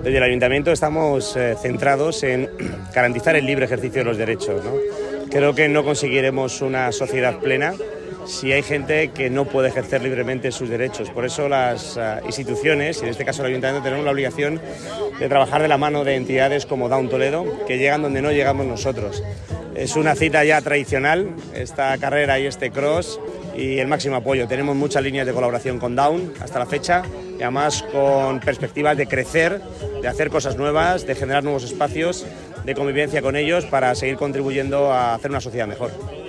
Desde el Ayuntamiento estamos centrados en garantizar el libre ejercicio de los derechos, ¿no? Creo que no conseguiremos una sociedad plena si hay gente que no puede ejercer libremente sus derechos. Por eso las instituciones, y en este caso el Ayuntamiento, tenemos la obligación de trabajar de la mano de entidades como Down Toledo, que llegan donde no llegamos nosotros. Es una cita ya tradicional, esta carrera y este cross, y el máximo apoyo. Tenemos muchas líneas de colaboración con Down hasta la fecha, y además con perspectivas de crecer, de hacer cosas nuevas, de generar nuevos espacios de convivencia con ellos para seguir contribuyendo a hacer una sociedad mejor.